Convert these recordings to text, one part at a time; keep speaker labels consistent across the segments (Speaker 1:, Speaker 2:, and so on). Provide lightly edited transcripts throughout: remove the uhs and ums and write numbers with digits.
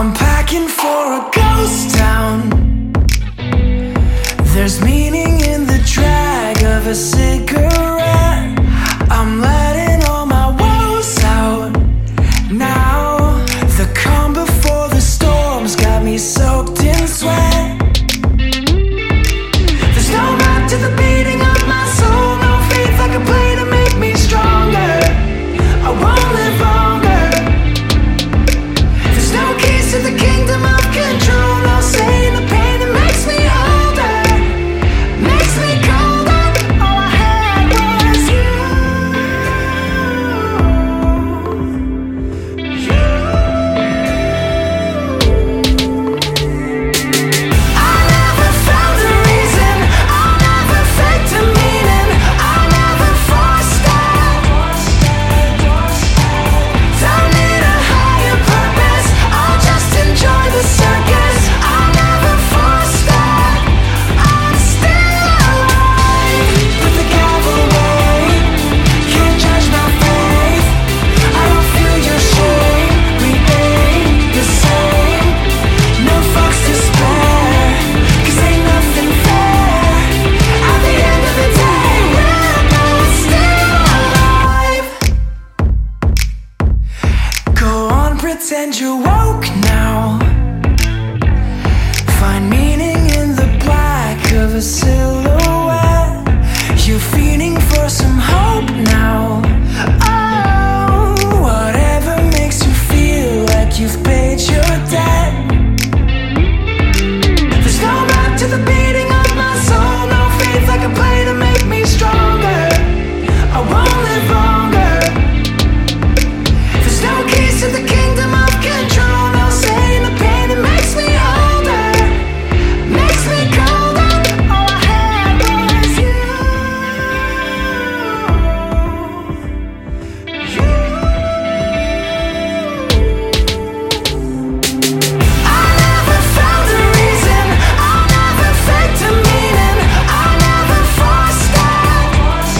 Speaker 1: I'm packing for a ghost town. There's meaning in the drag of a cigarette. I'm letting all my woes out now. The calm before the storm's got me soaked in sweat. There's no map to the beating of my soul, no faith I can play to make me stronger. I won't live longer. There's no keys to the kingdom of control, no say in the pain that makes me older, makes me colder. All I had was you. I never found a reason, I never faked a meaning, I never forced it. Don't need a higher purpose, I'll just enjoy the circus. I never forced it, I'm still alive. Put the gavel away, can't judge my faith. I don't feel your shame, we ain't the same. No fucks to spare, 'cause ain't nothing fair. At the end of the day, we're both still alive. Go on, pretend you're woke now. Find meaning in the black of a silhouette. You're feeding for some hope now. Oh, whatever makes you feel like you've paid your debt. There's no map to the beating of my soul, no faith I can play to make me stronger. I won't live longer. There's no keys to the kingdom of control, no say in the pain that makes me older, makes me colder. All I had was you. I never found a reason, I never faked a meaning, I never forced it.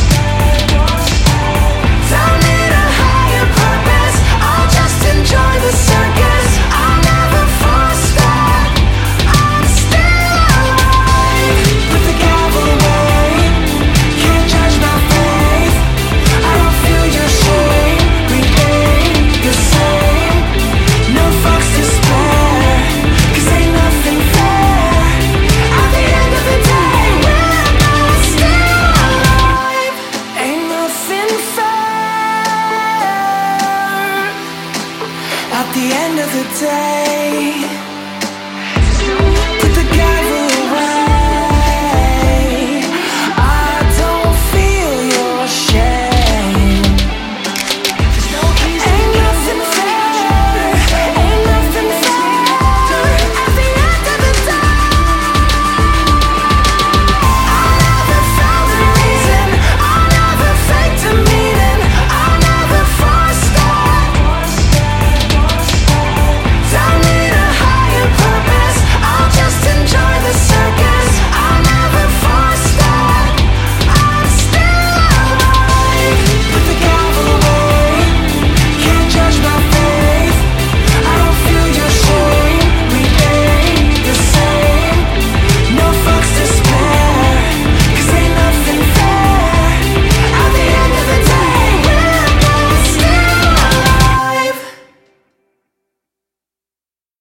Speaker 1: Don't need a higher purpose, I'll just enjoy the circus. I never forced it, I'm still alive. Put the gavel away, can't judge my faith. I don't feel your shame, we ain't the same. No fucks to spare, 'cause ain't nothing fair. At the end of the day, we're both still alive. Ain't nothing fair. At the end of the day, put the guy